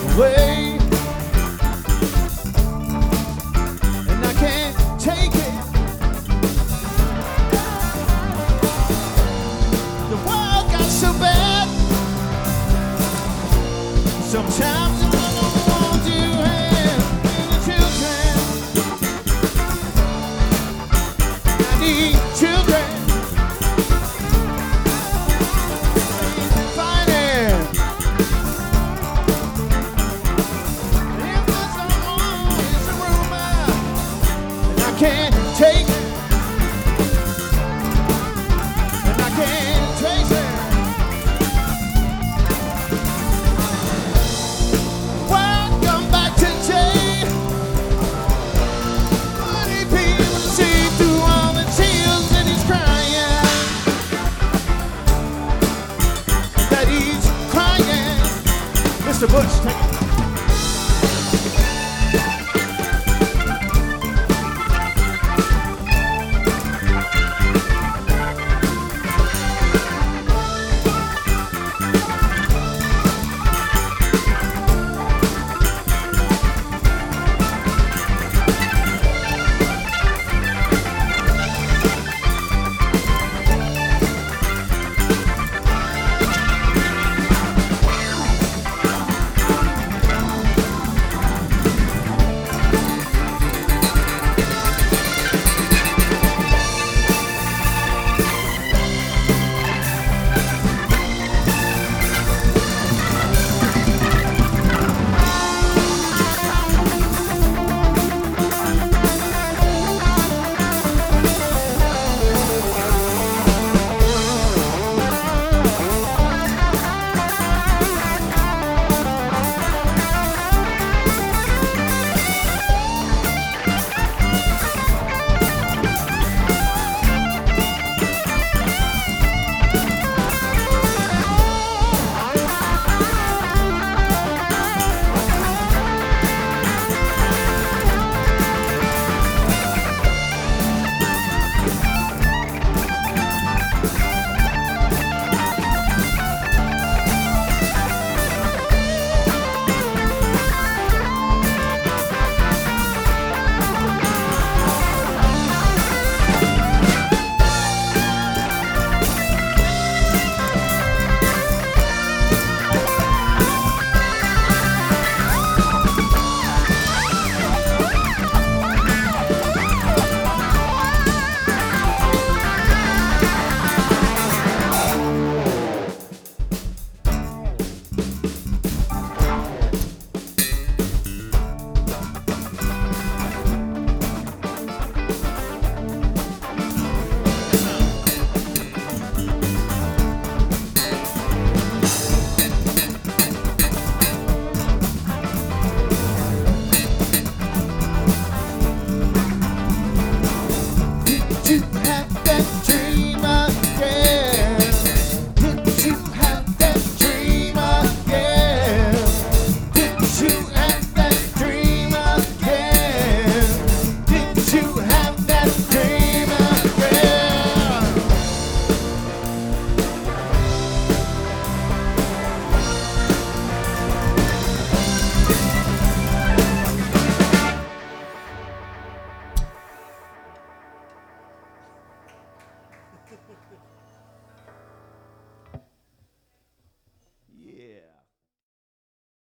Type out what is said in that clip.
away, and I can't take it. The world got so bad. Sometimes I don't want to have any children. I need children. Finance. If there's someone, it's a rumor, and I can't take it. And I can't trace it. Welcome back today. Many people see through all the tears that he's crying. That he's crying. Mr. Bush, take it.